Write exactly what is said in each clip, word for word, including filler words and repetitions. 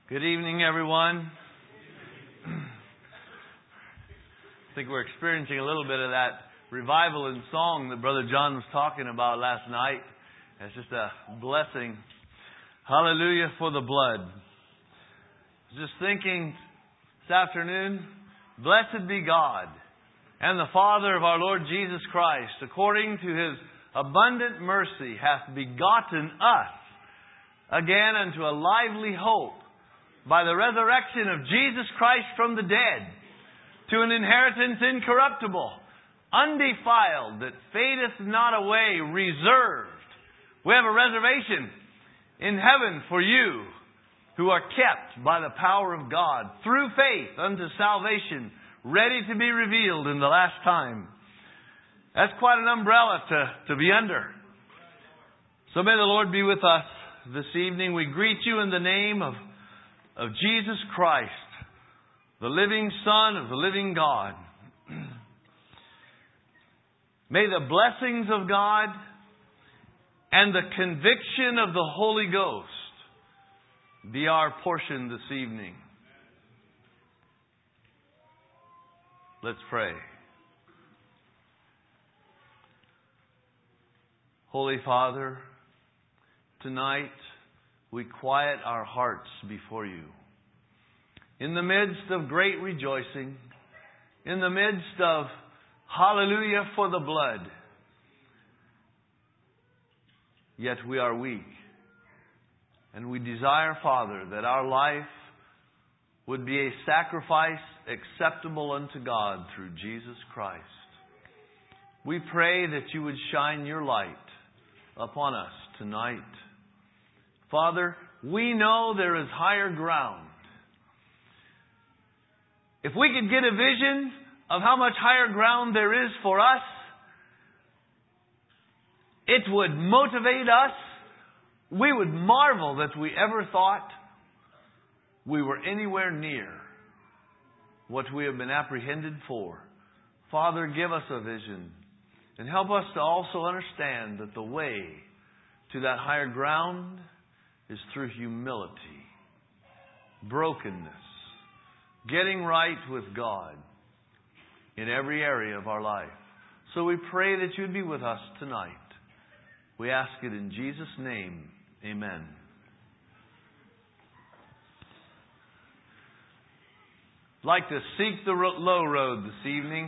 Good evening, everyone. I think we're experiencing a little bit of that revival in song that Brother John was talking about last night. It's just a blessing. Hallelujah for the blood. Just thinking this afternoon, blessed be God and the Father of our Lord Jesus Christ, according to His abundant mercy, hath begotten us again unto a lively hope by the resurrection of Jesus Christ from the dead, to an inheritance incorruptible, undefiled, that fadeth not away, reserved. We have a reservation in heaven for you, who are kept by the power of God through faith unto salvation, ready to be revealed in the last time. That's quite an umbrella to, to be under. So may the Lord be with us this evening. We greet you in the name of of Jesus Christ, the living Son of the living God. May the blessings of God and the conviction of the Holy Ghost be our portion this evening. Let's pray. Holy Father, tonight we quiet our hearts before you. In the midst of great rejoicing, in the midst of hallelujah for the blood, yet we are weak. And we desire, Father, that our life would be a sacrifice acceptable unto God through Jesus Christ. We pray that you would shine your light upon us tonight. Father, we know there is higher ground. If we could get a vision of how much higher ground there is for us, it would motivate us. We would marvel that we ever thought we were anywhere near what we have been apprehended for. Father, give us a vision and help us to also understand that the way to that higher ground is through humility, brokenness, getting right with God in every area of our life. So we pray that you'd be with us tonight. We ask it in Jesus' name. Amen. I'd like to seek the low road this evening.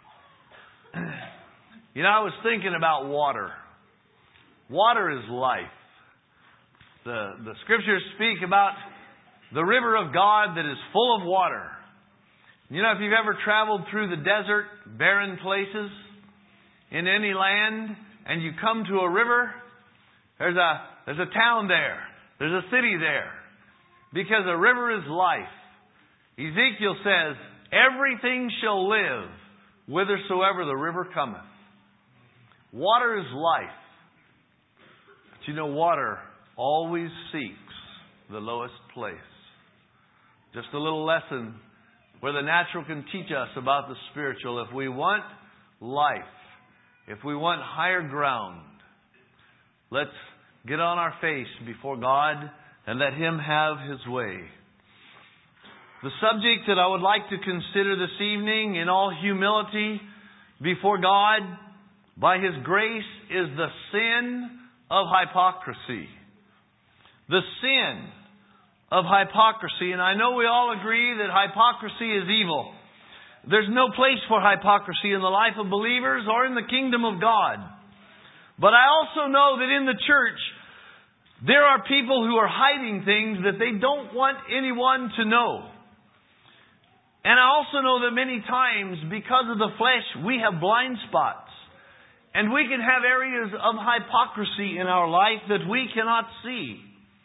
You know, I was thinking about water. Water is life. The, the scriptures speak about the river of God that is full of water. You know, if you've ever traveled through the desert, barren places, in any land, and you come to a river, there's a, there's a town there. There's a city there. Because a river is life. Ezekiel says, everything shall live whithersoever the river cometh. Water is life. But you know, water always seeks the lowest place. Just a little lesson where the natural can teach us about the spiritual. If we want life, if we want higher ground, let's get on our face before God and let Him have His way. The subject that I would like to consider this evening in all humility before God by His grace is the sin of hypocrisy. The sin of hypocrisy. And I know we all agree that hypocrisy is evil. There's no place for hypocrisy in the life of believers or in the kingdom of God. But I also know that in the church, there are people who are hiding things that they don't want anyone to know. And I also know that many times, because of the flesh, we have blind spots. And we can have areas of hypocrisy in our life that we cannot see.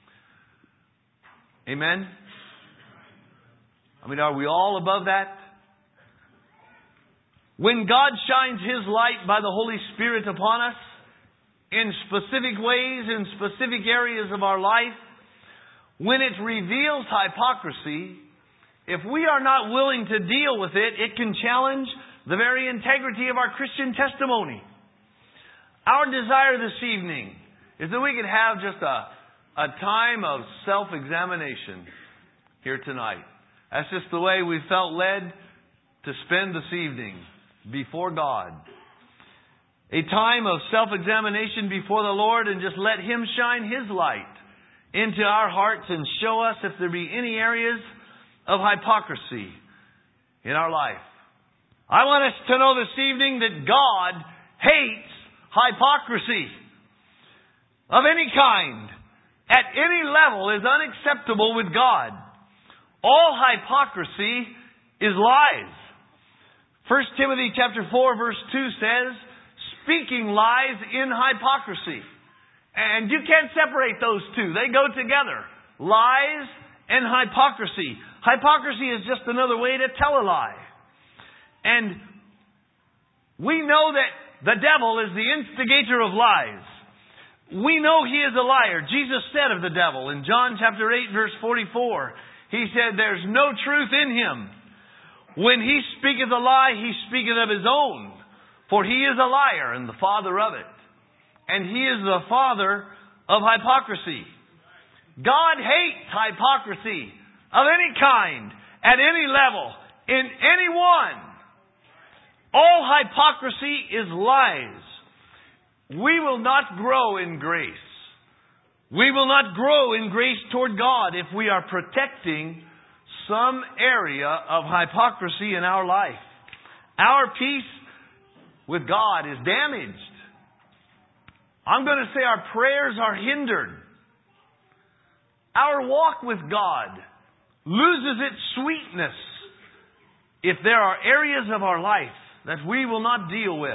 Amen? I mean, are we all above that? When God shines His light by the Holy Spirit upon us, in specific ways, in specific areas of our life, when it reveals hypocrisy, if we are not willing to deal with it, it can challenge the very integrity of our Christian testimony. Our desire this evening is that we could have just a, a time of self-examination. here tonight. That's just the way we felt led to spend this evening before God. A time of self-examination before the Lord, and just let Him shine His light into our hearts and show us if there be any areas of hypocrisy in our life. I want us to know this evening that God hates hypocrisy of any kind, at any level, is unacceptable with God. All hypocrisy is lies. First Timothy chapter four verse two says, speaking lies in hypocrisy. And you can't separate those two. They go together. Lies and hypocrisy. Hypocrisy is just another way to tell a lie. And we know that the devil is the instigator of lies. We know he is a liar. Jesus said of the devil in John chapter eight verse forty-four, He said, there's no truth in him. When he speaketh a lie, he speaketh of his own. For he is a liar and the father of it. And he is the father of hypocrisy. God hates hypocrisy of any kind, at any level, in anyone. All hypocrisy is lies. We will not grow in grace. We will not grow in grace toward God if we are protecting some area of hypocrisy in our life. Our peace with God is damaged. I'm going to say our prayers are hindered. Our walk with God loses its sweetness if there are areas of our life that we will not deal with.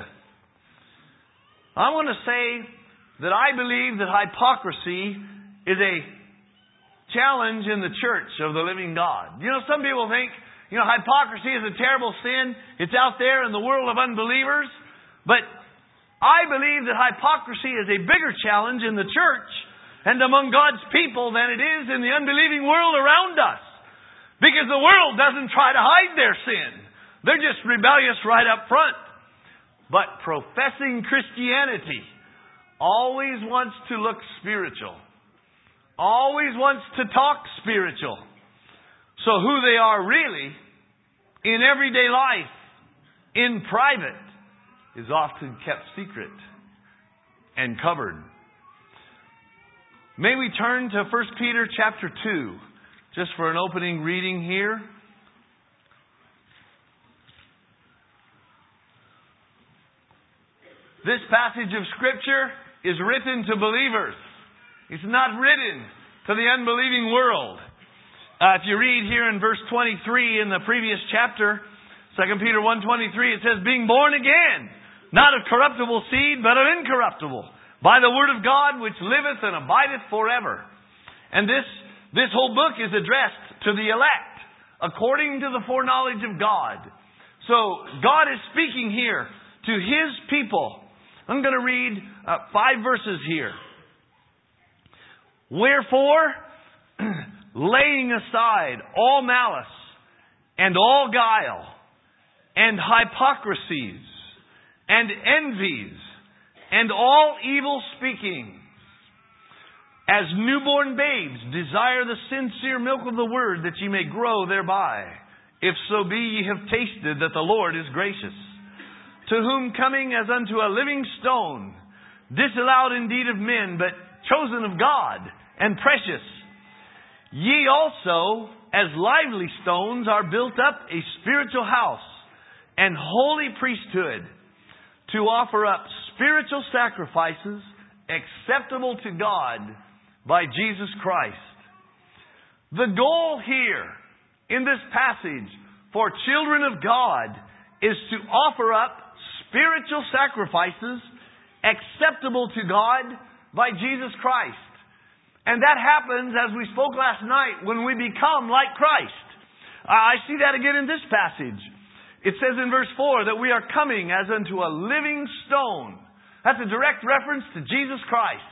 I want to say that I believe that hypocrisy is a challenge in the church of the living God. You know, some people think, you know, hypocrisy is a terrible sin. It's out there in the world of unbelievers. But I believe that hypocrisy is a bigger challenge in the church and among God's people than it is in the unbelieving world around us. Because the world doesn't try to hide their sin. They're just rebellious right up front. But professing Christianity always wants to look spiritual. Always wants to talk spiritual. So who they are really in everyday life, in private, is often kept secret and covered. May we turn to First Peter chapter two, just for an opening reading here. This passage of Scripture is written to believers. It's not written to the unbelieving world. Uh, if you read here in verse twenty-three in the previous chapter, Second Peter one twenty-three, it says, being born again, not of corruptible seed, but of incorruptible, by the word of God, which liveth and abideth forever. And this, this whole book is addressed to the elect, according to the foreknowledge of God. So, God is speaking here to His people. I'm going to read uh, five verses here. Wherefore, laying aside all malice, and all guile, and hypocrisies, and envies, and all evil speaking, as newborn babes desire the sincere milk of the word, that ye may grow thereby, if so be ye have tasted that the Lord is gracious. To whom coming as unto a living stone, disallowed indeed of men, but chosen of God, and precious, ye also, as lively stones, are built up a spiritual house, and holy priesthood, to offer up spiritual sacrifices acceptable to God by Jesus Christ. The goal here in this passage for children of God is to offer up spiritual sacrifices acceptable to God by Jesus Christ. And that happens, as we spoke last night, when we become like Christ. I see that again in this passage. It says in verse four that we are coming as unto a living stone. That's a direct reference to Jesus Christ.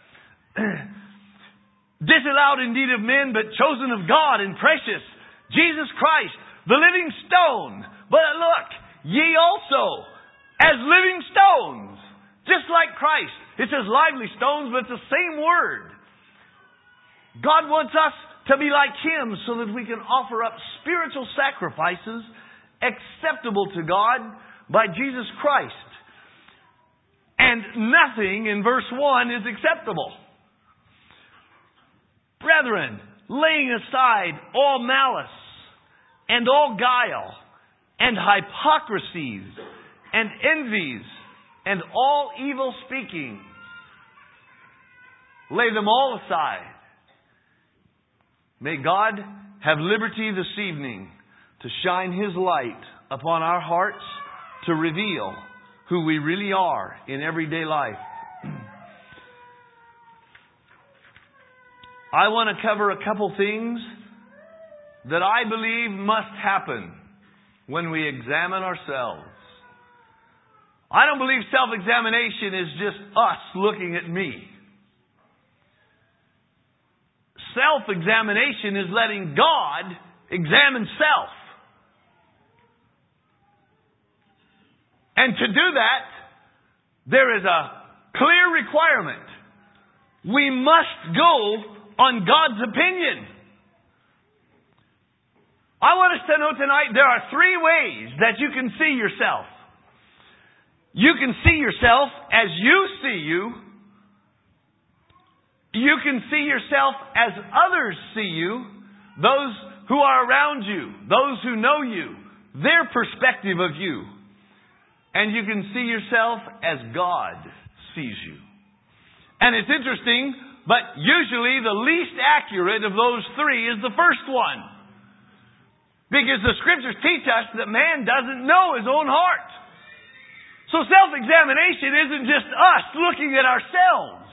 Disallowed indeed of men, but chosen of God and precious. Jesus Christ, the living stone. But look, ye also, as living stones, just like Christ. It says lively stones, but it's the same word. God wants us to be like Him so that we can offer up spiritual sacrifices acceptable to God by Jesus Christ. And nothing in verse one is acceptable. Brethren, laying aside all malice and all guile and hypocrisies and envies and all evil speaking, lay them all aside. May God have liberty this evening to shine His light upon our hearts to reveal who we really are in everyday life. I want to cover a couple things that I believe must happen when we examine ourselves. I don't believe self-examination is just us looking at me. Self-examination is letting God examine self. And to do that, there is a clear requirement. We must go on God's opinion. I want us to know tonight there are three ways that you can see yourself. You can see yourself as you see you. You can see yourself as others see you. Those who are around you. Those who know you. Their perspective of you. And you can see yourself as God sees you. And it's interesting, but usually the least accurate of those three is the first one. Because the Scriptures teach us that man doesn't know his own heart. So self-examination isn't just us looking at ourselves.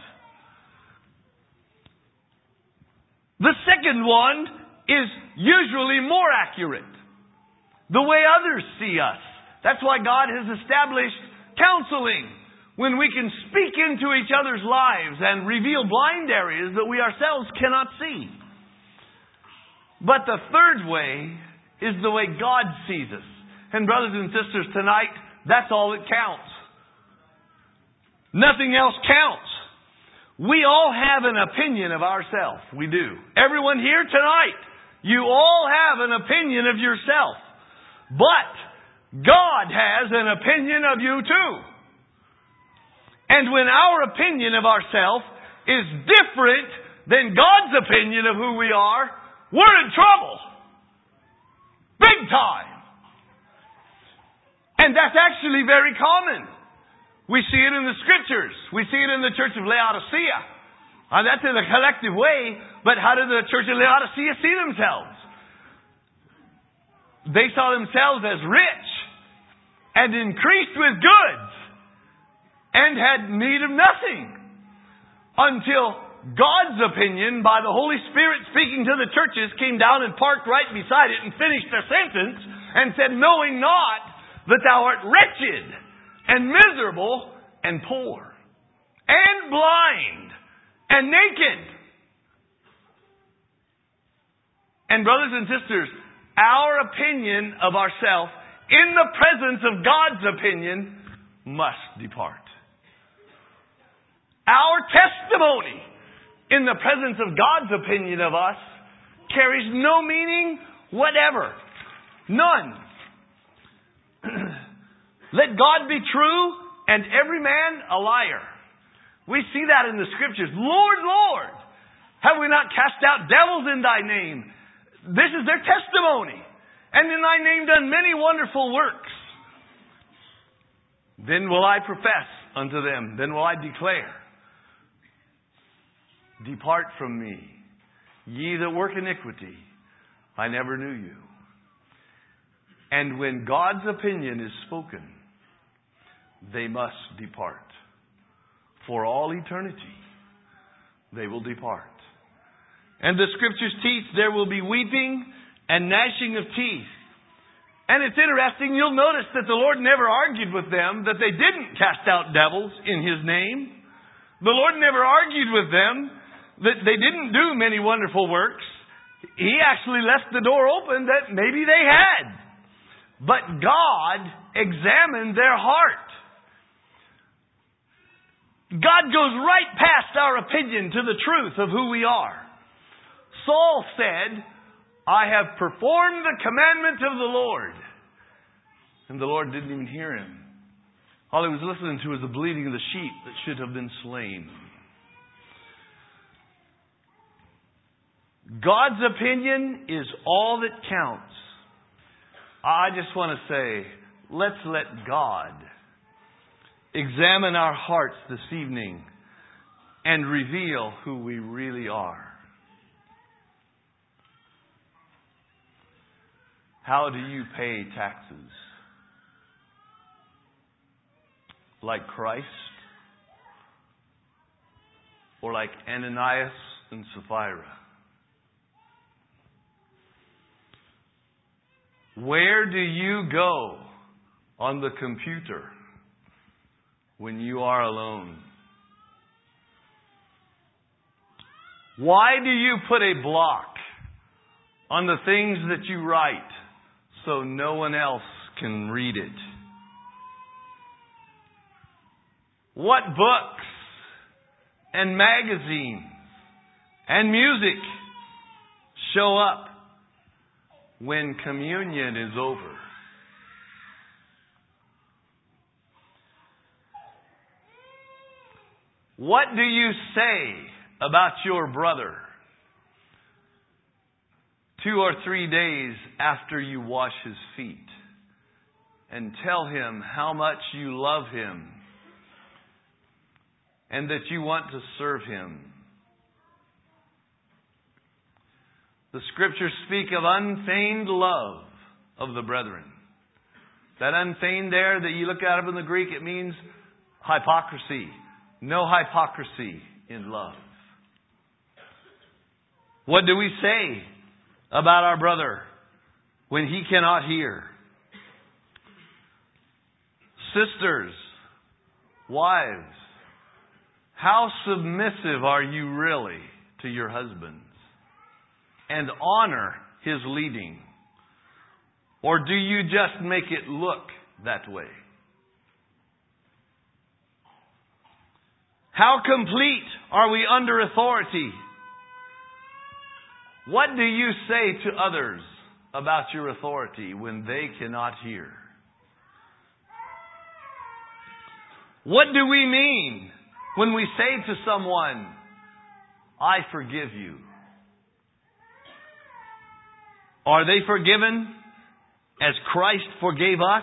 The second one is usually more accurate. The way others see us. That's why God has established counseling, when we can speak into each other's lives and reveal blind areas that we ourselves cannot see. But the third way is the way God sees us. And brothers and sisters, tonight, that's all that counts. Nothing else counts. We all have an opinion of ourselves. We do. Everyone here tonight, you all have an opinion of yourself. But God has an opinion of you too. And when our opinion of ourselves is different than God's opinion of who we are, we're in trouble. Big time. And that's actually very common. We see it in the Scriptures. We see it in the church of Laodicea. Uh, that's in a collective way, but how did the church of Laodicea see themselves? They saw themselves as rich and increased with goods and had need of nothing until God's opinion by the Holy Spirit speaking to the churches came down and parked right beside it and finished the sentence and said, knowing not that thou art wretched and miserable and poor and blind and naked. And brothers and sisters, our opinion of ourselves in the presence of God's opinion must depart. Our testimony in the presence of God's opinion of us carries no meaning whatever. None. Let God be true and every man a liar. We see that in the Scriptures. Lord, Lord, have we not cast out devils in Thy name? This is their testimony. And in Thy name done many wonderful works. Then will I profess unto them, then will I declare, depart from me, ye that work iniquity, I never knew you. And when God's opinion is spoken, they must depart. For all eternity, they will depart. And the Scriptures teach there will be weeping and gnashing of teeth. And it's interesting, you'll notice that the Lord never argued with them that they didn't cast out devils in His name. The Lord never argued with them that they didn't do many wonderful works. He actually left the door open that maybe they had. But God examined their heart. God goes right past our opinion to the truth of who we are. Saul said, I have performed the commandment of the Lord. And the Lord didn't even hear him. All he was listening to was the bleating of the sheep that should have been slain. God's opinion is all that counts. I just want to say, let's let God examine our hearts this evening and reveal who we really are. How do you pay taxes? Like Christ? Or like Ananias and Sapphira? Where do you go on the computer when you are alone? Why do you put a block on the things that you write so no one else can read it? What books and magazines and music show up when communion is over? What do you say about your brother two or three days after you wash his feet and tell him how much you love him and that you want to serve him? The Scriptures speak of unfeigned love of the brethren. That unfeigned there that you look at up in the Greek, it means hypocrisy. No hypocrisy in love. What do we say about our brother when he cannot hear? Sisters, wives, how submissive are you really to your husbands? And honor his leading? Or do you just make it look that way? How complete are we under authority? What do you say to others about your authority when they cannot hear? What do we mean when we say to someone, I forgive you? Are they forgiven as Christ forgave us?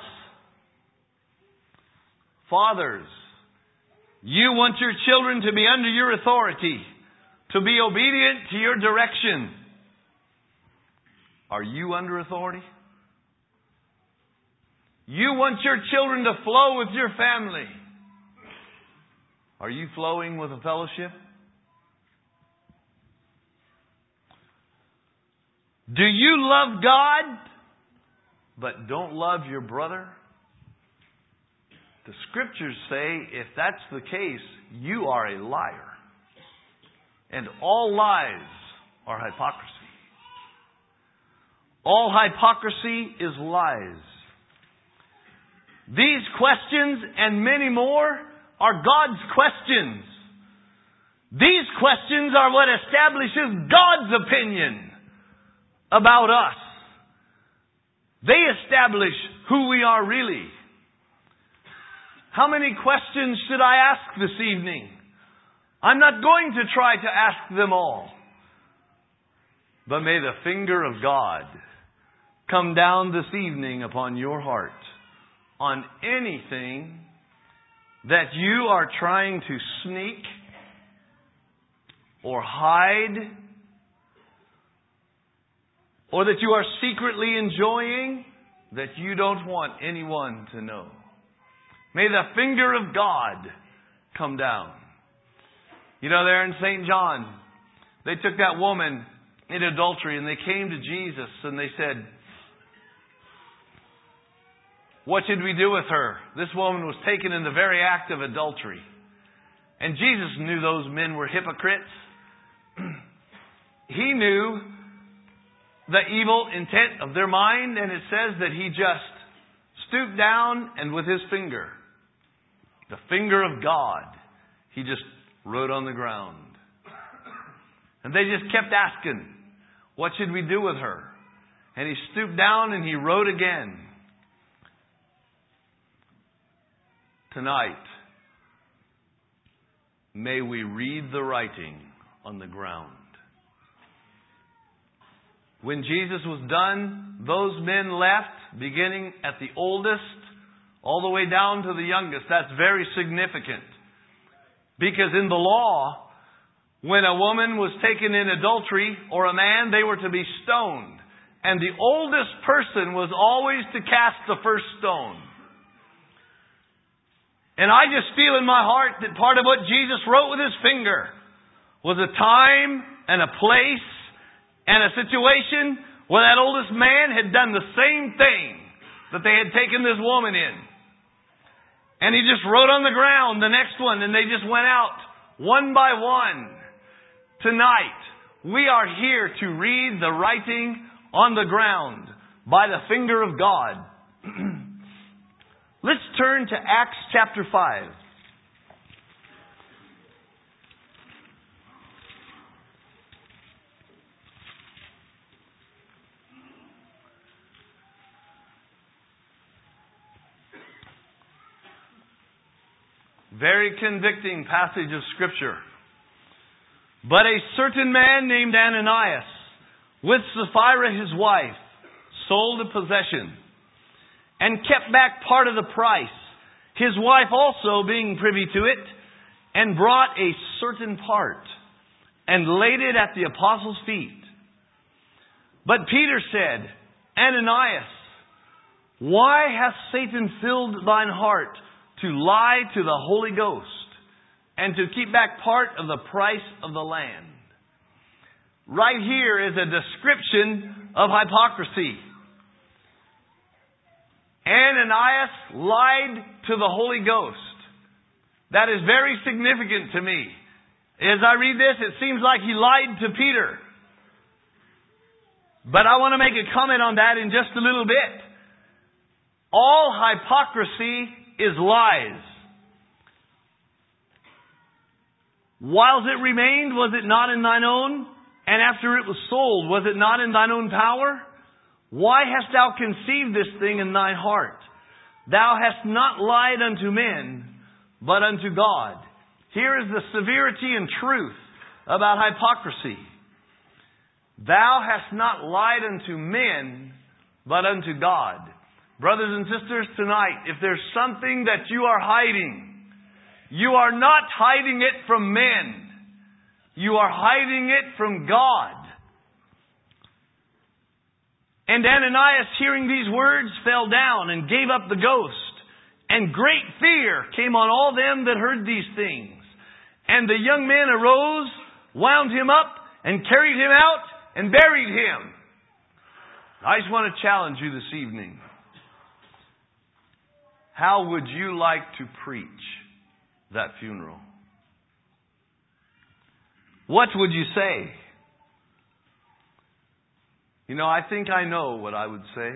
Fathers, you want your children to be under your authority, to be obedient to your direction. Are you under authority? You want your children to flow with your family. Are you flowing with a fellowship? Do you love God, but don't love your brother? The Scriptures say, if that's the case, you are a liar. And all lies are hypocrisy. All hypocrisy is lies. These questions and many more are God's questions. These questions are what establishes God's opinion about us. They establish who we are really. How many questions should I ask this evening? I'm not going to try to ask them all. But may the finger of God come down this evening upon your heart on anything that you are trying to sneak or hide, or that you are secretly enjoying that you don't want anyone to know. May the finger of God come down. You know, there in Saint John, they took that woman in adultery and they came to Jesus and they said, what should we do with her? This woman was taken in the very act of adultery. And Jesus knew those men were hypocrites. He knew the evil intent of their mind, and it says that he just stooped down and with his finger, the finger of God, he just wrote on the ground. And they just kept asking, What should we do with her? And he stooped down and he wrote again. Tonight, may we read the writing on the ground. When Jesus was done, those men left, beginning at the oldest, all the way down to the youngest. That's very significant. Because in the law, when a woman was taken in adultery, or a man, they were to be stoned. And the oldest person was always to cast the first stone. And I just feel in my heart that part of what Jesus wrote with His finger was a time and a place and a situation where that oldest man had done the same thing that they had taken this woman in. And he just wrote on the ground the next one, and they just went out one by one. Tonight, we are here to read the writing on the ground by the finger of God. Let's turn to Acts chapter five. Very convicting passage of Scripture. But a certain man named Ananias, with Sapphira his wife, sold a possession, and kept back part of the price, his wife also being privy to it, and brought a certain part, and laid it at the apostles' feet. But Peter said, Ananias, why hath Satan filled thine heart to lie to the Holy Ghost, and to keep back part of the price of the land? Right here is a description of hypocrisy. Ananias lied to the Holy Ghost. That is very significant to me. As I read this, it seems like he lied to Peter. But I want to make a comment on that in just a little bit. All hypocrisy is lies. Whiles it remained, was it not in thine own? And after it was sold, was it not in thine own power? Why hast thou conceived this thing in thine heart? Thou hast not lied unto men, but unto God. Here is the severity and truth about hypocrisy. Thou hast not lied unto men, but unto God. Brothers and sisters, tonight, if there's something that you are hiding, you are not hiding it from men. You are hiding it from God. And Ananias, hearing these words, fell down and gave up the ghost. And great fear came on all them that heard these things. And the young men arose, wound him up, and carried him out, and buried him. I just want to challenge you this evening. How would you like to preach that funeral? What would you say? You know, I think I know what I would say.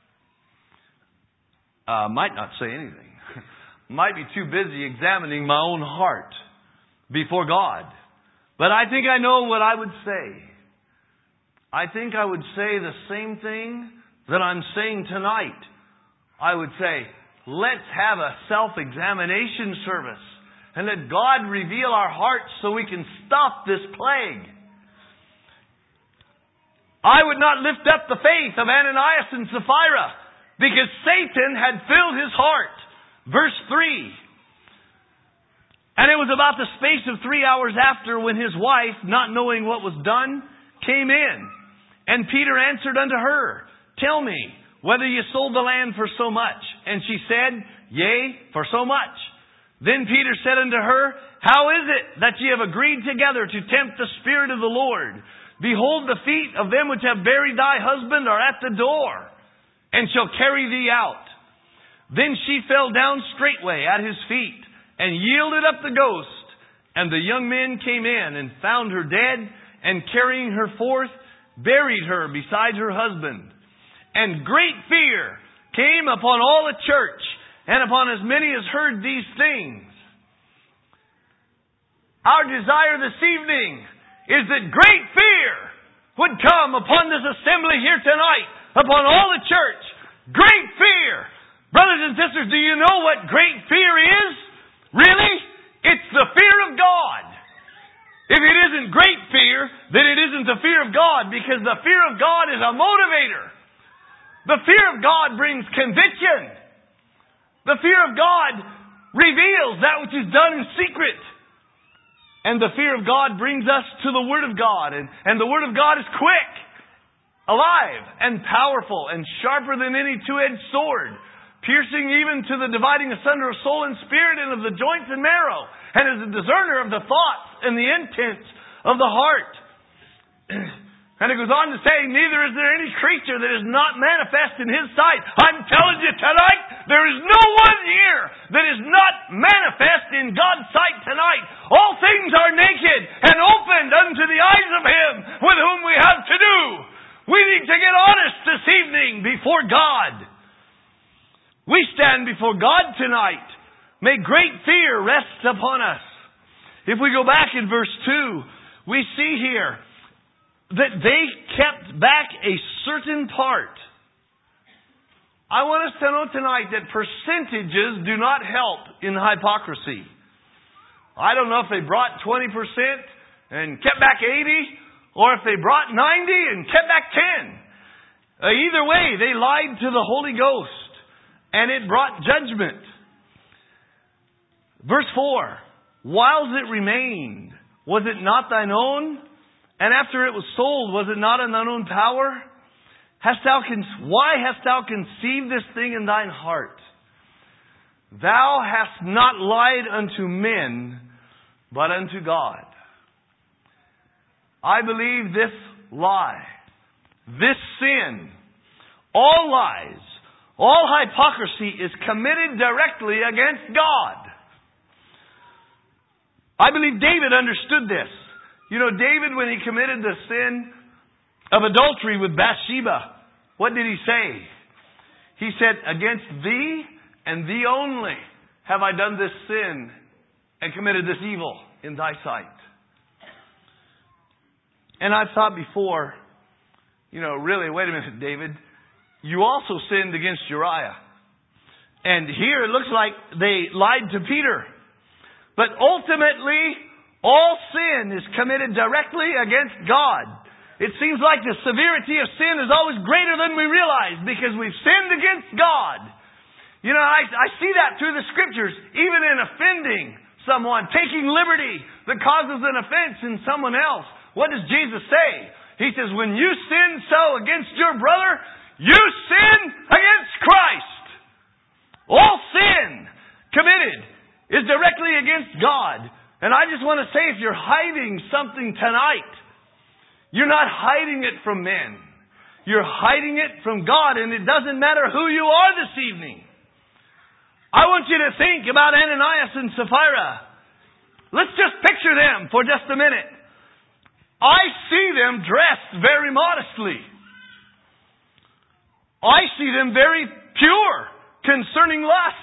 Uh, might not say anything. Might be too busy examining my own heart before God. But I think I know what I would say. I think I would say the same thing that I'm saying tonight. I would say, let's have a self-examination service and let God reveal our hearts so we can stop this plague. I would not lift up the faith of Ananias and Sapphira because Satan had filled his heart. Verse three. And it was about the space of three hours after when his wife, not knowing what was done, came in. And Peter answered unto her, Tell me, whether you sold the land for so much. And she said, Yea, for so much. Then Peter said unto her, How is it that ye have agreed together to tempt the Spirit of the Lord? Behold, the feet of them which have buried thy husband are at the door, and shall carry thee out. Then she fell down straightway at his feet, and yielded up the ghost. And the young men came in, and found her dead, and carrying her forth, buried her beside her husband. And great fear came upon all the church, and upon as many as heard these things. Our desire this evening is that great fear would come upon this assembly here tonight, upon all the church. Great fear. Brothers and sisters, do you know what great fear is? Really? It's the fear of God. If it isn't great fear, then it isn't the fear of God, because the fear of God is a motivator. The fear of God brings conviction. The fear of God reveals that which is done in secret. And the fear of God brings us to the Word of God. And, and the Word of God is quick, alive, and powerful, and sharper than any two-edged sword, piercing even to the dividing asunder of soul and spirit and of the joints and marrow, and is a discerner of the thoughts and the intents of the heart. And it goes on to say, neither is there any creature that is not manifest in His sight. I'm telling you tonight, there is no one here that is not manifest in God's sight tonight. All things are naked and opened unto the eyes of Him with whom we have to do. We need to get honest this evening before God. We stand before God tonight. May great fear rest upon us. If we go back in verse two, we see here that they kept back a certain part. I want us to know tonight that percentages do not help in hypocrisy. I don't know if they brought twenty percent and kept back eighty, or if they brought ninety and kept back ten. Uh, either way, they lied to the Holy Ghost, and it brought judgment. Verse four, whiles it remained, was it not thine own? And after it was sold, was it not in thine own power? Hast thou con- why hast thou conceived this thing in thine heart? Thou hast not lied unto men, but unto God. I believe this lie, this sin, all lies, all hypocrisy is committed directly against God. I believe David understood this. You know, David, when he committed the sin of adultery with Bathsheba, what did he say? He said, against thee and thee only have I done this sin and committed this evil in thy sight. And I've thought before, you know, really, wait a minute, David, you also sinned against Uriah. And here it looks like they lied to Peter. But ultimately, all sin is committed directly against God. It seems like the severity of sin is always greater than we realize because we've sinned against God. You know, I, I see that through the Scriptures, even in offending someone, taking liberty that causes an offense in someone else. What does Jesus say? He says, when you sin so against your brother, you sin against Christ. All sin committed is directly against God. And I just want to say, if you're hiding something tonight, you're not hiding it from men. You're hiding it from God, and it doesn't matter who you are this evening. I want you to think about Ananias and Sapphira. Let's just picture them for just a minute. I see them dressed very modestly. I see them very pure concerning lust.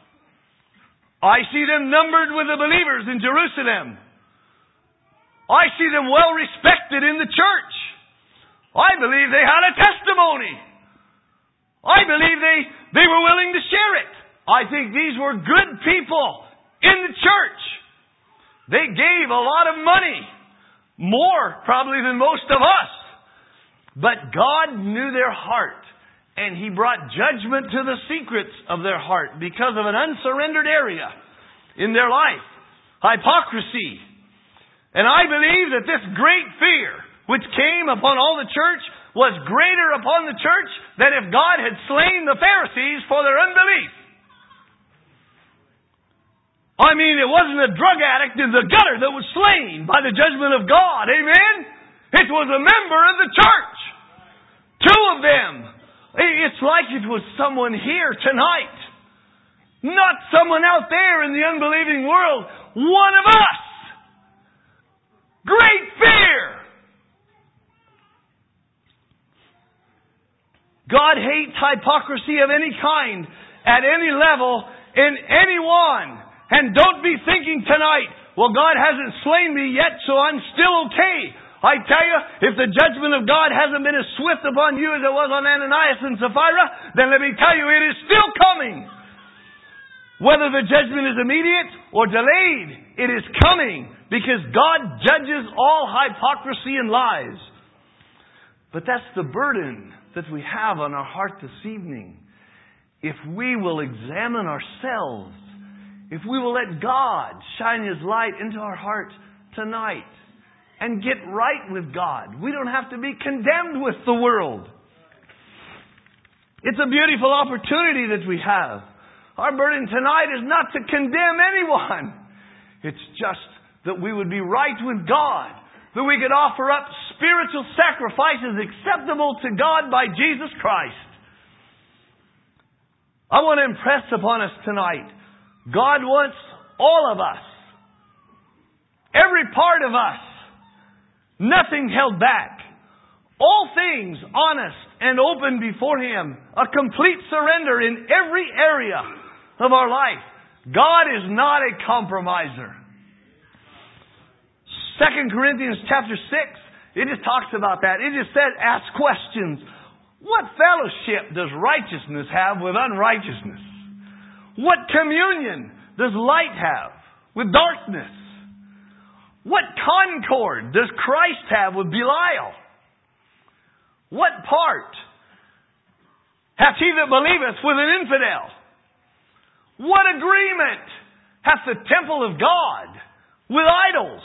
I see them numbered with the believers in Jerusalem. I see them well respected in the church. I believe they had a testimony. I believe they, they were willing to share it. I think these were good people in the church. They gave a lot of money. More probably than most of us. But God knew their heart. And He brought judgment to the secrets of their heart because of an unsurrendered area in their life. Hypocrisy. And I believe that this great fear which came upon all the church was greater upon the church than if God had slain the Pharisees for their unbelief. I mean, it wasn't a drug addict in the gutter that was slain by the judgment of God. Amen? It was a member of the church. Two of them. It's like it was someone here tonight. Not someone out there in the unbelieving world. One of us. Great fear. God hates hypocrisy of any kind, at any level, in anyone. And don't be thinking tonight, well, God hasn't slain me yet, so I'm still okay. I tell you, if the judgment of God hasn't been as swift upon you as it was on Ananias and Sapphira, then let me tell you, it is still coming. Whether the judgment is immediate or delayed, it is coming, because God judges all hypocrisy and lies. But that's the burden that we have on our heart this evening. If we will examine ourselves, if we will let God shine His light into our heart tonight, and get right with God. We don't have to be condemned with the world. It's a beautiful opportunity that we have. Our burden tonight is not to condemn anyone. It's just that we would be right with God. That we could offer up spiritual sacrifices acceptable to God by Jesus Christ. I want to impress upon us tonight, God wants all of us, every part of us, nothing held back. All things honest and open before Him. A complete surrender in every area of our life. God is not a compromiser. Second Corinthians chapter six, it just talks about that. It just says, ask questions. What fellowship does righteousness have with unrighteousness? What communion does light have with darkness? What concord does Christ have with Belial? What part hath he that believeth with an infidel? What agreement hath the temple of God with idols?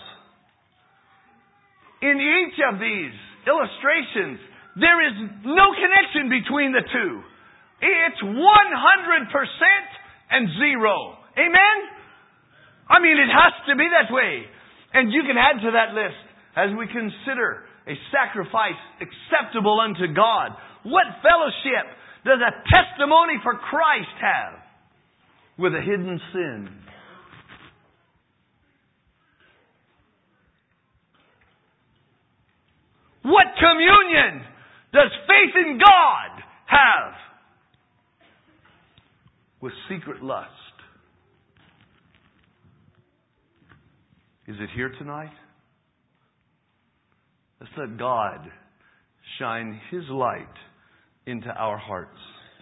In each of these illustrations, there is no connection between the two. It's one hundred percent and zero. Amen? I mean, it has to be that way. And you can add to that list as we consider a sacrifice acceptable unto God. What fellowship does a testimony for Christ have with a hidden sin? What communion does faith in God have with secret lust? Is it here tonight? Let's let God shine His light into our hearts.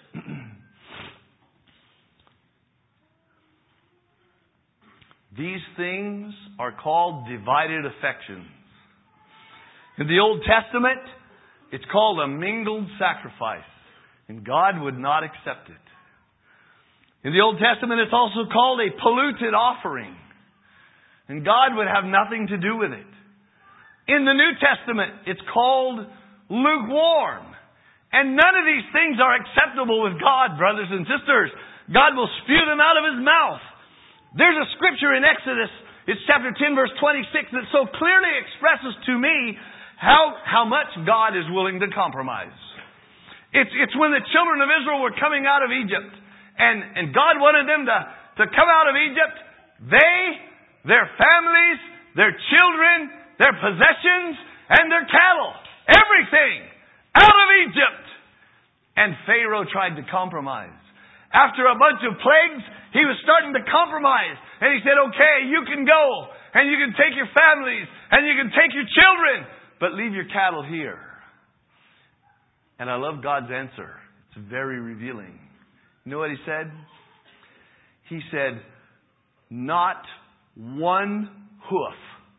These things are called divided affections. In the Old Testament, it's called a mingled sacrifice, and God would not accept it. In the Old Testament, it's also called a polluted offering, and God would have nothing to do with it. In the New Testament, it's called lukewarm. And none of these things are acceptable with God, brothers and sisters. God will spew them out of His mouth. There's a scripture in Exodus, it's chapter ten, verse twenty-six, that so clearly expresses to me how, how much God is willing to compromise. It's, it's when the children of Israel were coming out of Egypt, and, and God wanted them to, to come out of Egypt. They, their families, their children, their possessions, and their cattle. Everything out of Egypt. And Pharaoh tried to compromise. After a bunch of plagues, he was starting to compromise. And he said, okay, you can go. And you can take your families. And you can take your children. But leave your cattle here. And I love God's answer. It's very revealing. You know what He said? He said, not one hoof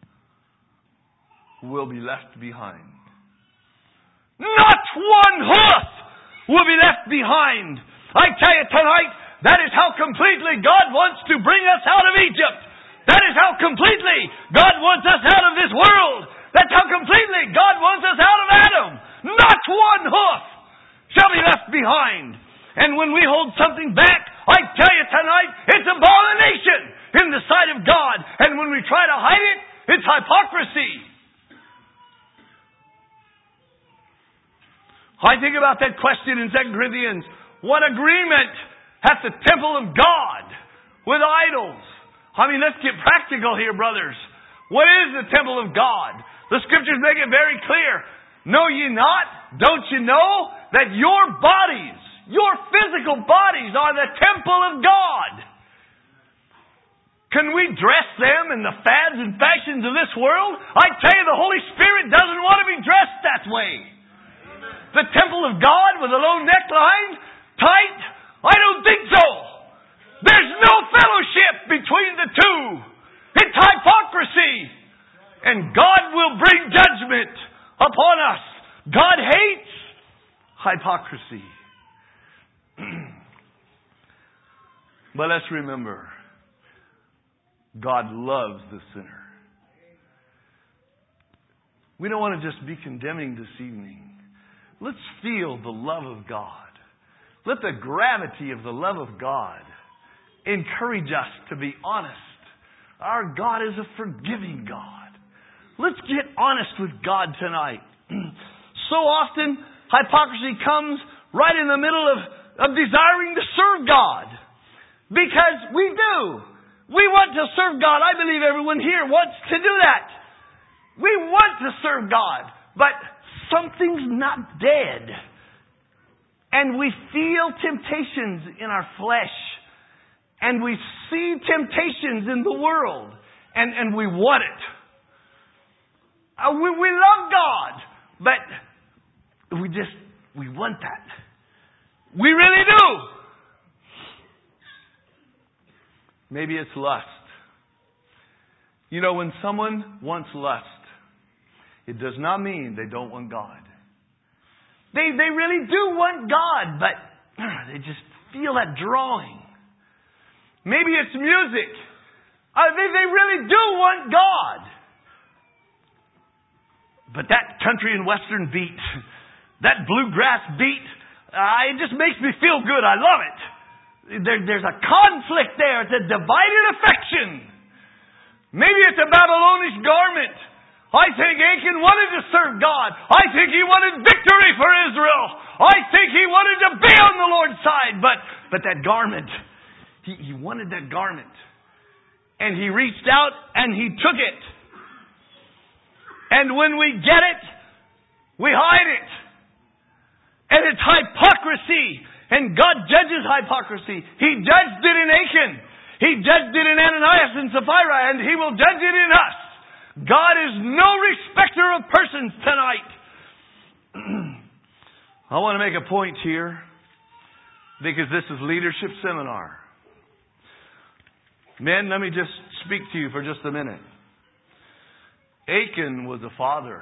will be left behind. Not one hoof will be left behind. I tell you tonight, that is how completely God wants to bring us out of Egypt. That is how completely God wants us out of this world. That's how completely God wants us out of Adam. Not one hoof shall be left behind. And when we hold something back, I tell you tonight, it's abomination in the sight of God. And when we try to hide it, it's hypocrisy. I think about that question in Second Corinthians. What agreement hath the temple of God with idols? I mean, let's get practical here, brothers. What is the temple of God? The Scriptures make it very clear. Know ye not? Don't you know that your bodies, your physical bodies, are the temple of God? Can we dress them in the fads and fashions of this world? I tell you, the Holy Spirit doesn't want to be dressed that way. The temple of God with a low neckline, tight? I don't think so. There's no fellowship between the two. It's hypocrisy. And God will bring judgment upon us. God hates hypocrisy. But let's remember, God loves the sinner. We don't want to just be condemning this evening. Let's feel the love of God. Let the gravity of the love of God encourage us to be honest. Our God is a forgiving God. Let's get honest with God tonight. So often, hypocrisy comes right in the middle of, of desiring to serve God. Because we do. We want to serve God. I believe everyone here wants to do that. We want to serve God. But something's not dead. And we feel temptations in our flesh. And we see temptations in the world. And, and we want it. Uh, we, we love God. But we just, we want that. We really do. Maybe it's lust. You know, when someone wants lust, it does not mean they don't want God. They they really do want God, but uh, they just feel that drawing. Maybe it's music. Uh, they, they really do want God. But that country and western beat, that bluegrass beat, uh, it just makes me feel good. I love it. There, there's a conflict there. It's a divided affection. Maybe it's a Babylonish garment. I think Achan wanted to serve God. I think he wanted victory for Israel. I think he wanted to be on the Lord's side. But, but that garment, he, he wanted that garment. And he reached out and he took it. And when we get it, we hide it. And it's hypocrisy. And God judges hypocrisy. He judged it in Achan. He judged it in Ananias and Sapphira. And He will judge it in us. God is no respecter of persons tonight. I want to make a point here, because this is leadership seminar. Men, let me just speak to you for just a minute. Achan was a father.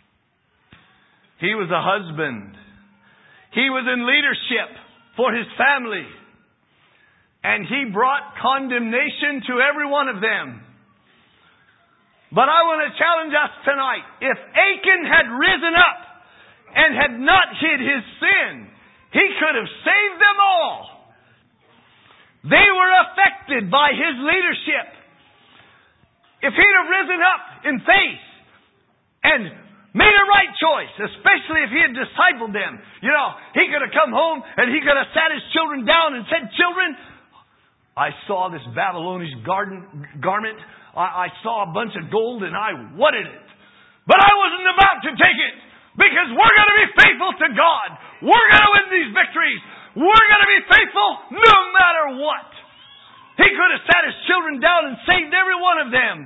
He was a husband. He was in leadership for his family. And he brought condemnation to every one of them. But I want to challenge us tonight. If Achan had risen up and had not hid his sin, he could have saved them all. They were affected by his leadership. If he'd have risen up in faith and made a right choice, especially if he had discipled them. You know, he could have come home and he could have sat his children down and said, "Children, I saw this Babylonish garden garment. I, I saw a bunch of gold and I wanted it. But I wasn't about to take it, because we're going to be faithful to God. We're going to win these victories. We're going to be faithful no matter what." He could have sat his children down and saved every one of them.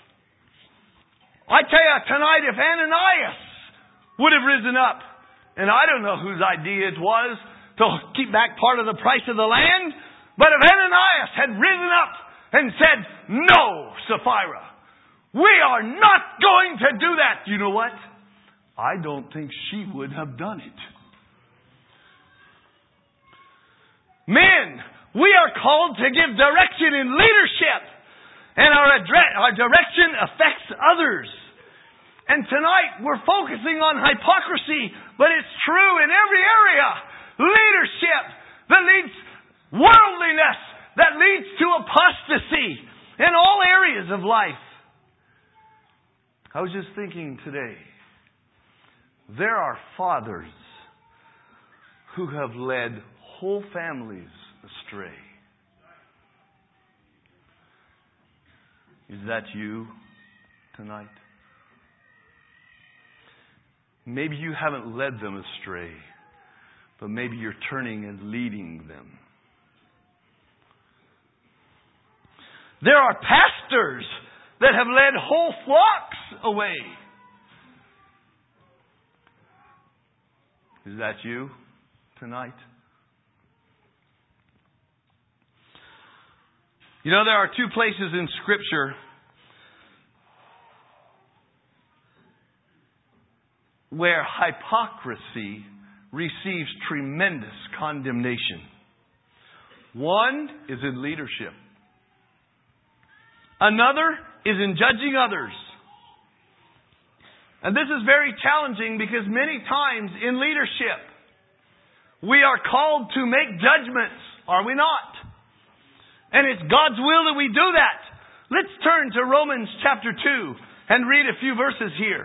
I tell you tonight, if Ananias would have risen up, and I don't know whose idea it was to keep back part of the price of the land, but if Ananias had risen up and said, "No, Sapphira, we are not going to do that," you know what? I don't think she would have done it. Men, we are called to give direction in leadership. And our, adre- our direction affects others. And tonight we're focusing on hypocrisy, but it's true in every area. Leadership that leads worldliness, that leads to apostasy in all areas of life. I was just thinking today, there are fathers who have led whole families astray. Is that you tonight? Maybe you haven't led them astray, but maybe you're turning and leading them. There are pastors that have led whole flocks away. Is that you tonight? You know, there are two places in Scripture where hypocrisy receives tremendous condemnation. One is in leadership. Another is in judging others. And this is very challenging because many times in leadership, we are called to make judgments, are we not? And it's God's will that we do that. Let's turn to Romans chapter two and read a few verses here.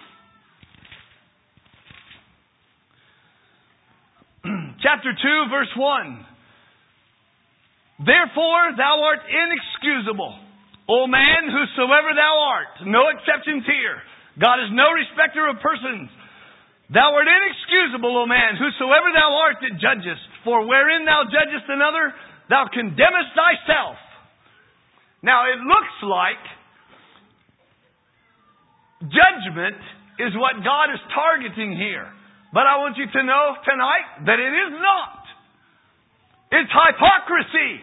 Chapter two, verse one. Therefore thou art inexcusable, O man, whosoever thou art. No exceptions here. God is no respecter of persons. Thou art inexcusable, O man, whosoever thou art that judgest. For wherein thou judgest another, thou condemnest thyself. Now it looks like judgment is what God is targeting here. But I want you to know tonight that it is not. It's hypocrisy.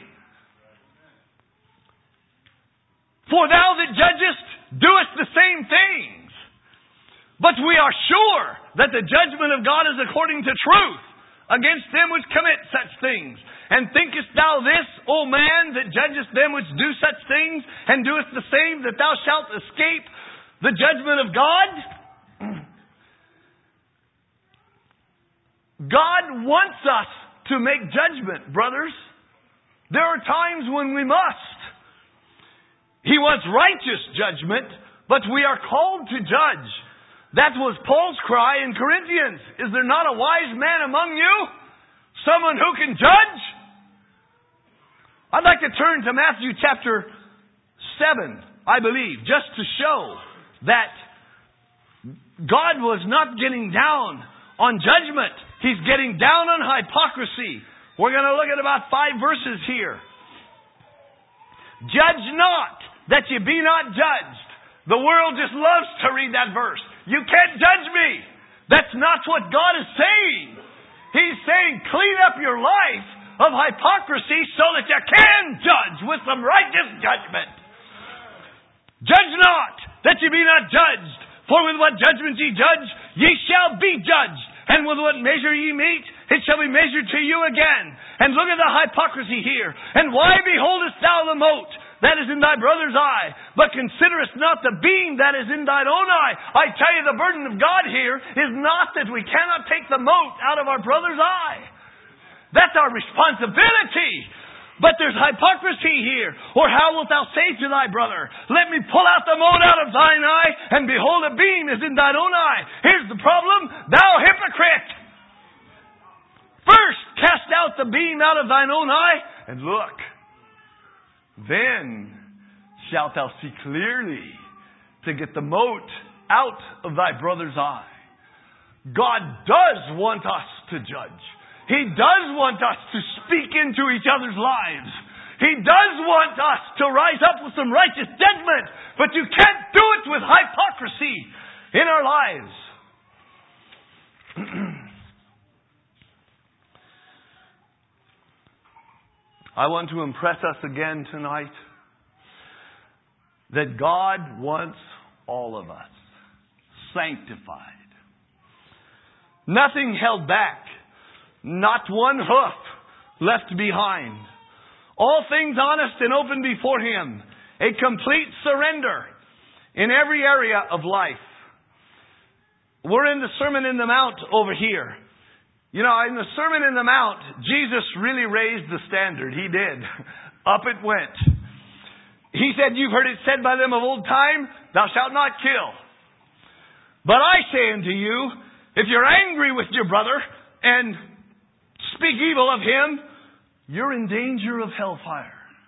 For thou that judgest doest the same things. But we are sure that the judgment of God is according to truth against them which commit such things. And thinkest thou this, O man, that judgest them which do such things, and doest the same, that thou shalt escape the judgment of God? God wants us to make judgment, brothers. There are times when we must. He wants righteous judgment, but we are called to judge. That was Paul's cry in Corinthians. Is there not a wise man among you? Someone who can judge? I'd like to turn to Matthew chapter seven, I believe, just to show that God was not getting down on judgment. He's getting down on hypocrisy. We're going to look at about five verses here. Judge not, that ye be not judged. The world just loves to read that verse. You can't judge me. That's not what God is saying. He's saying clean up your life of hypocrisy so that you can judge with some righteous judgment. Judge not, that ye be not judged. For with what judgment ye judge, ye shall be judged. And with what measure ye mete, it shall be measured to you again. And look at the hypocrisy here. And why beholdest thou the mote that is in thy brother's eye, but considerest not the beam that is in thine own eye? I tell you, the burden of God here is not that we cannot take the mote out of our brother's eye. That's our responsibility. But there's hypocrisy here. Or how wilt thou say to thy brother, let me pull out the mote out of thine eye, and behold, a beam is in thine own eye. Here's the problem, thou hypocrite. First cast out the beam out of thine own eye, and look. Then shalt thou see clearly to get the mote out of thy brother's eye. God does want us to judge. He does want us to speak into each other's lives. He does want us to rise up with some righteous judgment. But you can't do it with hypocrisy in our lives. I want to impress us again tonight that God wants all of us sanctified. Nothing held back. Not one hoof left behind. All things honest and open before Him. A complete surrender in every area of life. We're in the Sermon in the Mount over here. You know, in the Sermon in the Mount, Jesus really raised the standard. He did. Up it went. He said, you've heard it said by them of old time, thou shalt not kill. But I say unto you, if you're angry with your brother and speak evil of him, you're in danger of hellfire.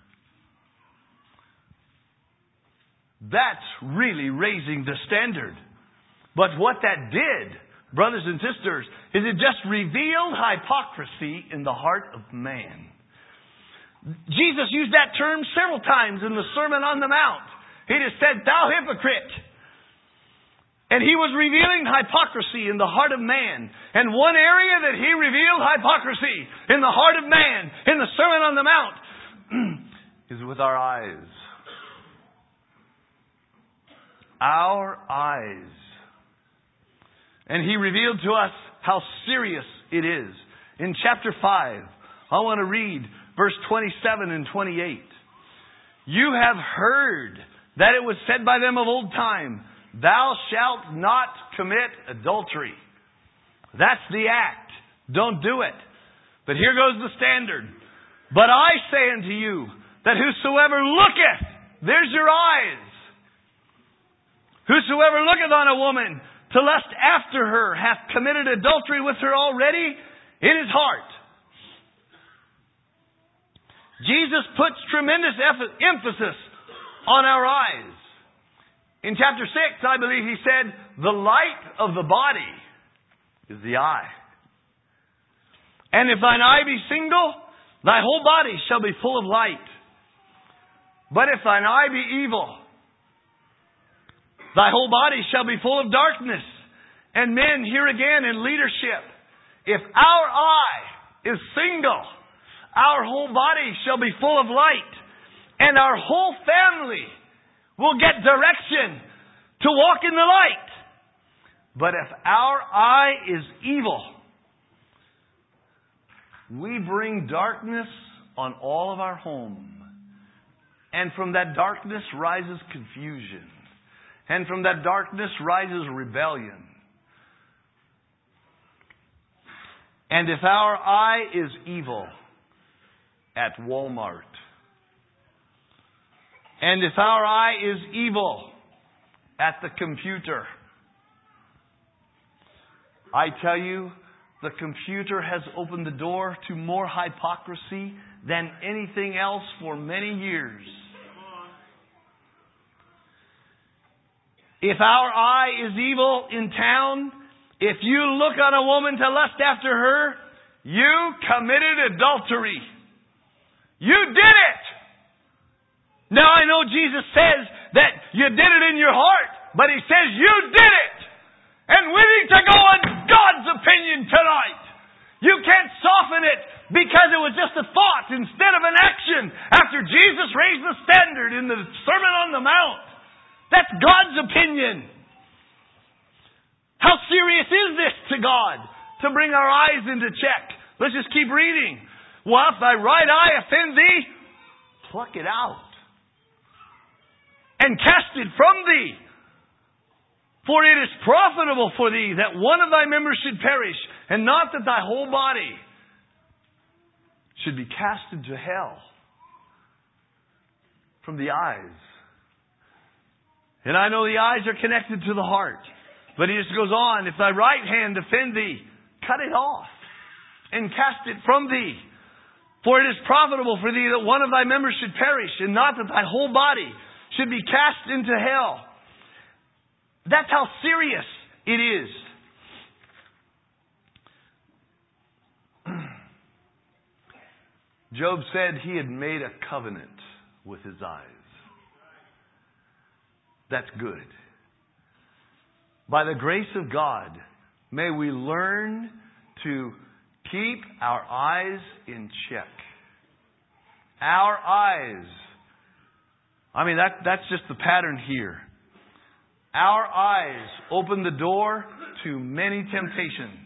That's really raising the standard. But what that did, brothers and sisters, is it just revealed hypocrisy in the heart of man. Jesus used that term several times in the Sermon on the Mount. He just said, "Thou hypocrite." And He was revealing hypocrisy in the heart of man. And one area that He revealed hypocrisy in the heart of man, in the Sermon on the Mount, is with our eyes. Our eyes. And He revealed to us how serious it is. In chapter five, I want to read verse twenty-seven and twenty-eight. "You have heard that it was said by them of old time, Thou shalt not commit adultery." That's the act. Don't do it. But here goes the standard. "But I say unto you, that whosoever looketh," there's your eyes, "whosoever looketh on a woman to lust after her hath committed adultery with her already in his heart." Jesus puts tremendous emphasis on our eyes. In chapter six, I believe He said, "The light of the body is the eye. And if thine eye be single, thy whole body shall be full of light. But if thine eye be evil, thy whole body shall be full of darkness." And men, here again in leadership, if our eye is single, our whole body shall be full of light. And our whole family will get direction to walk in the light. But if our eye is evil, we bring darkness on all of our home. And from that darkness rises confusion. And from that darkness rises rebellion. And if our eye is evil at Walmart, and if our eye is evil at the computer, I tell you, the computer has opened the door to more hypocrisy than anything else for many years. If our eye is evil in town, if you look on a woman to lust after her, you committed adultery. You did it. Now I know Jesus says that you did it in your heart, but He says you did it. And we need to go on God's opinion tonight. You can't soften it because it was just a thought instead of an action after Jesus raised the standard in the Sermon on the Mount. That's God's opinion. How serious is this to God? To bring our eyes into check. Let's just keep reading. "Well, if thy right eye offend thee, pluck it out and cast it from thee. For it is profitable for thee that one of thy members should perish, and not that thy whole body should be cast into hell." From the eyes. And I know the eyes are connected to the heart. But He just goes on, "If thy right hand offend thee, cut it off and cast it from thee. For it is profitable for thee that one of thy members should perish, and not that thy whole body should be cast into hell." That's how serious it is. Job said he had made a covenant with his eyes. That's good. By the grace of God, may we learn to keep our eyes in check. Our eyes. I mean, that, that's just the pattern here. Our eyes open the door to many temptations.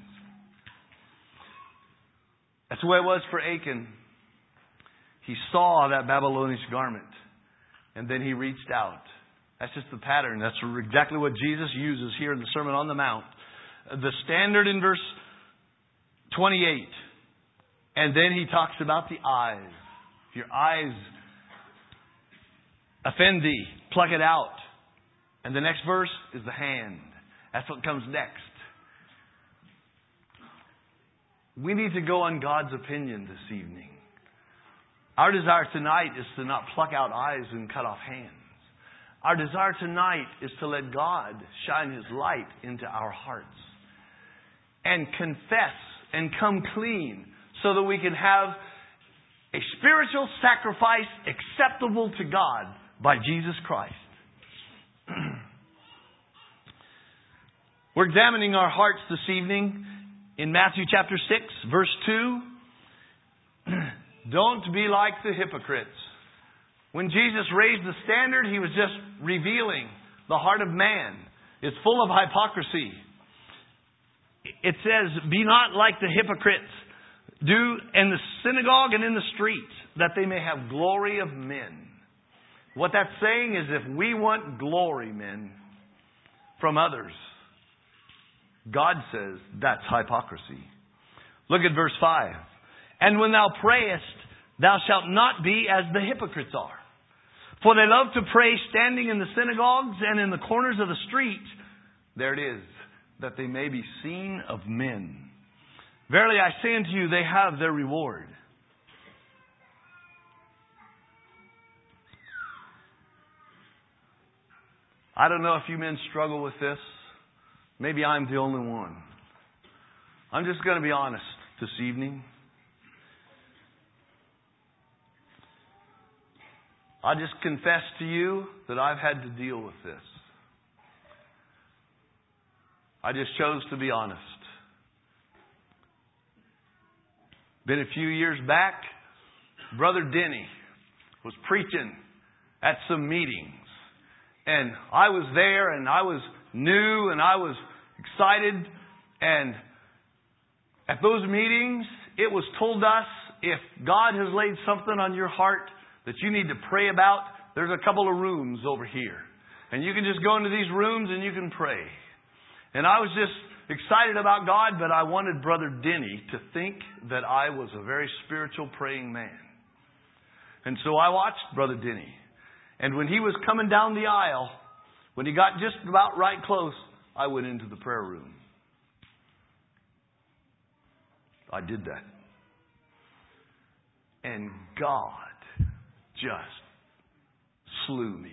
That's the way it was for Achan. He saw that Babylonish garment, and then he reached out. That's just the pattern. That's exactly what Jesus uses here in the Sermon on the Mount. The standard in verse twenty-eight. And then He talks about the eyes. If your eyes offend thee, pluck it out. And the next verse is the hand. That's what comes next. We need to go on God's opinion this evening. Our desire tonight is to not pluck out eyes and cut off hands. Our desire tonight is to let God shine His light into our hearts and confess and come clean so that we can have A spiritual sacrifice acceptable to God by Jesus Christ. We're examining our hearts this evening in Matthew chapter six, verse two. Don't be like the hypocrites. When Jesus raised the standard, He was just revealing the heart of man. It's full of hypocrisy. It says, be not like the hypocrites, do in the synagogue and in the streets, that they may have glory of men. What that's saying is, if we want glory, men, from others, God says that's hypocrisy. Look at verse five. And when thou prayest, thou shalt not be as the hypocrites are. For they love to pray standing in the synagogues and in the corners of the street. There it is, that they may be seen of men. Verily I say unto you, they have their reward. I don't know if you men struggle with this. Maybe I'm the only one. I'm just going to be honest this evening. I just confess to you that I've had to deal with this. I just chose to be honest. Been a few years back, Brother Denny was preaching at some meetings. And I was there, and I was new, and I was excited. And at those meetings, it was told us, if God has laid something on your heart that you need to pray about, there's a couple of rooms over here. And you can just go into these rooms and you can pray. And I was just excited about God, but I wanted Brother Denny to think that I was a very spiritual praying man. And so I watched Brother Denny. And when he was coming down the aisle, when he got just about right close, I went into the prayer room. I did that. And God just slew me.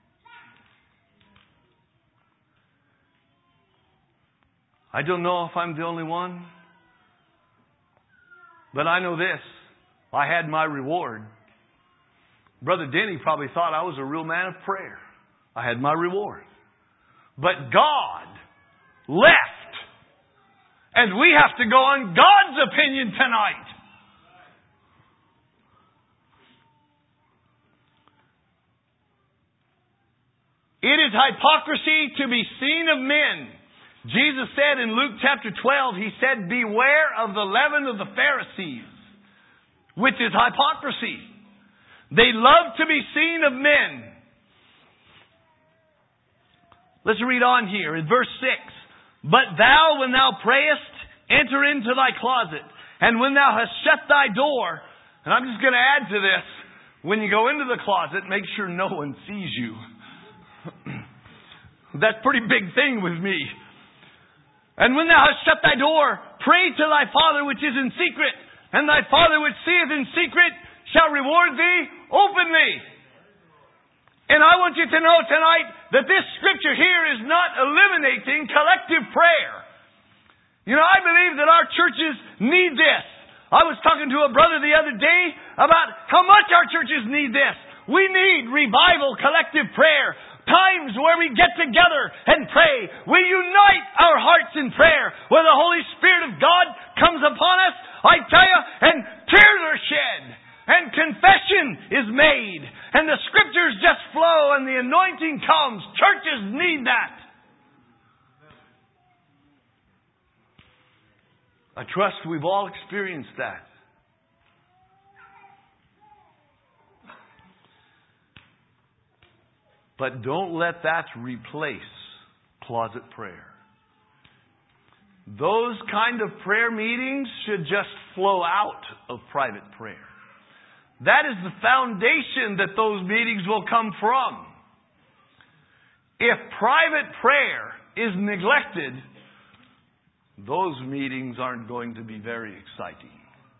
I don't know if I'm the only one, but I know this. I had my reward. Brother Denny probably thought I was a real man of prayer. I had my reward. But God left. And we have to go on God's opinion tonight. It is hypocrisy to be seen of men. Jesus said in Luke chapter twelve, He said, beware of the leaven of the Pharisees, which is hypocrisy. They love to be seen of men. Let's read on here in verse six. But thou, when thou prayest, enter into thy closet. And when thou hast shut thy door, and I'm just going to add to this, when you go into the closet, make sure no one sees you. That's a pretty big thing with me. And when thou hast shut thy door, pray to thy Father which is in secret, and thy Father which seeth in secret shall reward thee openly. And I want you to know tonight that this scripture here is not eliminating collective prayer. You know, I believe that our churches need this. I was talking to a brother the other day about how much our churches need this. We need revival, collective prayer. Times where we get together and pray. We unite our hearts in prayer. Where the Holy Spirit of God comes upon us, I tell you, and tears are shed. And confession is made. And the scriptures just flow and the anointing comes. Churches need that. I trust we've all experienced that. But don't let that replace closet prayer. Those kind of prayer meetings should just flow out of private prayer. That is the foundation that those meetings will come from. If private prayer is neglected, those meetings aren't going to be very exciting.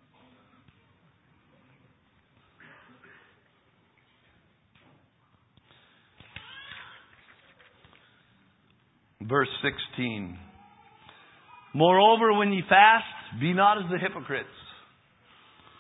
Verse sixteen. Moreover, when ye fast, be not as the hypocrites,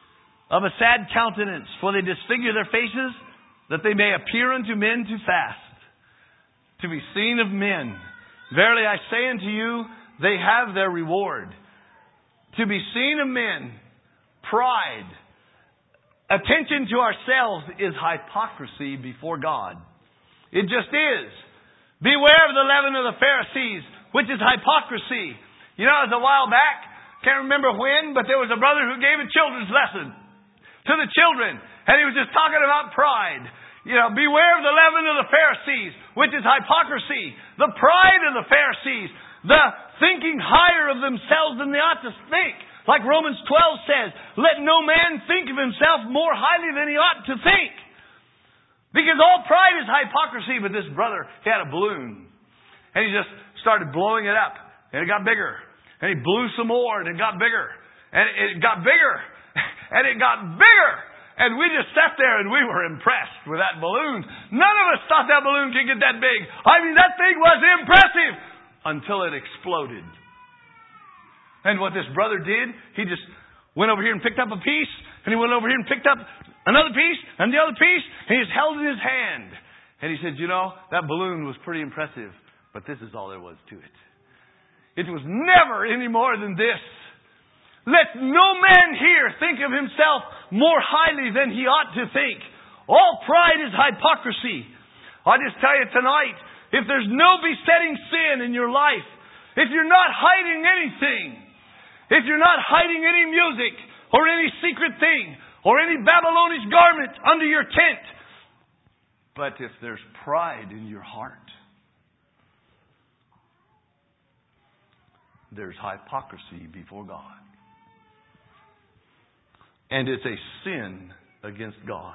of a sad countenance, for they disfigure their faces, that they may appear unto men to fast, to be seen of men. Verily I say unto you, they have their reward. To be seen of men, pride, attention to ourselves is hypocrisy before God. It just is. Beware of the leaven of the Pharisees, which is hypocrisy. You know, it was a while back, can't remember when, but there was a brother who gave a children's lesson to the children. And he was just talking about pride. You know, beware of the leaven of the Pharisees, which is hypocrisy. The pride of the Pharisees. The thinking higher of themselves than they ought to think. Like Romans twelve says, let no man think of himself more highly than he ought to think. Because all pride is hypocrisy. But this brother, he had a balloon. And he just started blowing it up. And it got bigger. And he blew some more and it got bigger. And it got bigger. And it got bigger. And we just sat there and we were impressed with that balloon. None of us thought that balloon could get that big. I mean, that thing was impressive. Until it exploded. And what this brother did, he just went over here and picked up a piece. And he went over here and picked up another piece and the other piece. And he just held it in his hand. And he said, you know, that balloon was pretty impressive. But this is all there was to it. It was never any more than this. Let no man here think of himself more highly than he ought to think. All pride is hypocrisy. I just tell you tonight, if there's no besetting sin in your life, if you're not hiding anything, if you're not hiding any music or any secret thing or any Babylonish garment under your tent, but if there's pride in your heart, there's hypocrisy before God. And it's a sin against God.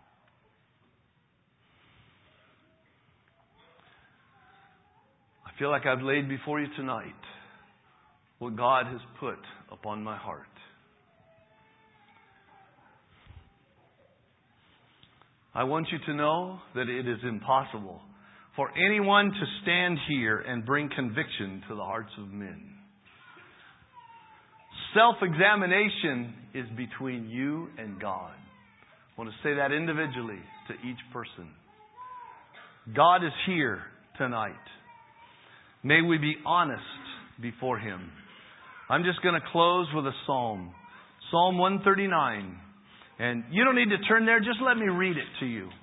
I feel like I've laid before you tonight what God has put upon my heart. I want you to know that it is impossible for anyone to stand here and bring conviction to the hearts of men. Self-examination is between you and God. I want to say that individually to each person. God is here tonight. May we be honest before Him. I'm just going to close with a psalm. Psalm one thirty-nine. And you don't need to turn there. Just let me read it to you.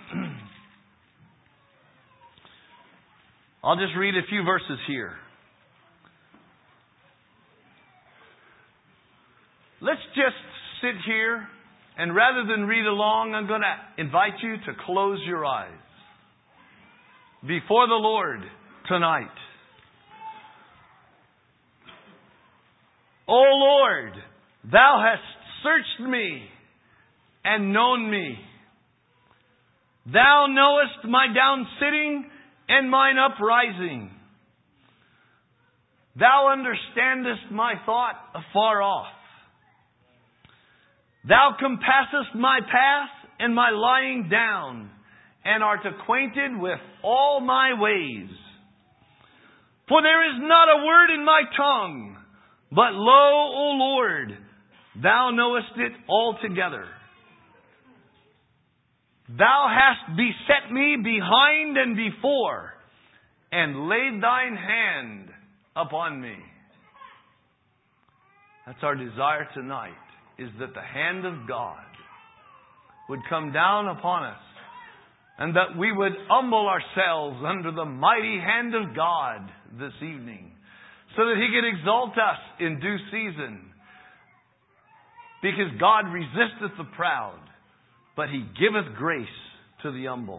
I'll just read a few verses here. Let's just sit here, and rather than read along, I'm going to invite you to close your eyes before the Lord tonight. O Lord, Thou hast searched me and known me. Thou knowest my down sitting and mine uprising. Thou understandest my thought afar off. Thou compassest my path and my lying down, and art acquainted with all my ways. For there is not a word in my tongue, but lo, O Lord, Thou knowest it altogether. Thou hast beset me behind and before, and laid Thine hand upon me. That's our desire tonight, is that the hand of God would come down upon us, and that we would humble ourselves under the mighty hand of God this evening, so that He can exalt us in due season. Because God resisteth the proud, but He giveth grace to the humble.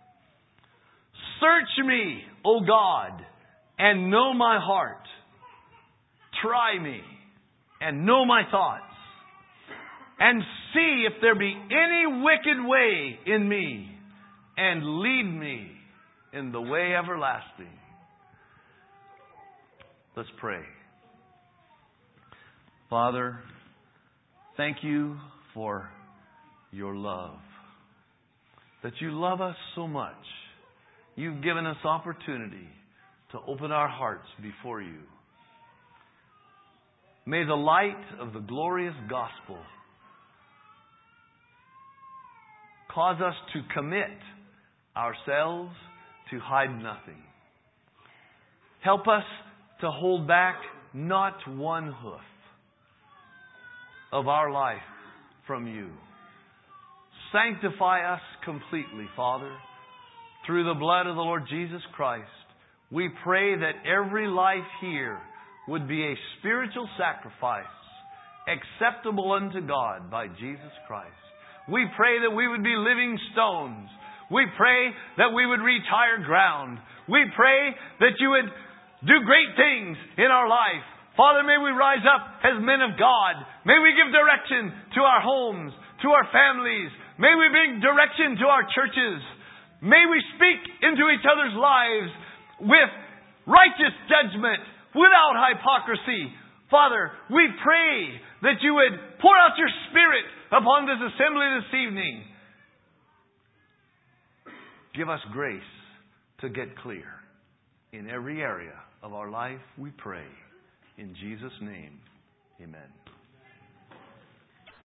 Search me, O God, and know my heart. Try me, and know my thoughts. And see if there be any wicked way in me, and lead me in the way everlasting. Let's pray. Father, thank You for Your love. That You love us so much. You've given us opportunity to open our hearts before You. May the light of the glorious gospel Cause us to commit ourselves to hide nothing. Help us to hold back not one hoof of our life from You. Sanctify us completely, Father, through the blood of the Lord Jesus Christ. We pray that every life here would be a spiritual sacrifice acceptable unto God by Jesus Christ. We pray that we would be living stones. We pray that we would reach higher ground. We pray that You would do great things in our life. Father, may we rise up as men of God. May we give direction to our homes, to our families. May we bring direction to our churches. May we speak into each other's lives with righteous judgment, without hypocrisy. Father, we pray that You would pour out Your Spirit upon this assembly this evening. Give us grace to get clear in every area of our life, we pray. In Jesus' name, amen.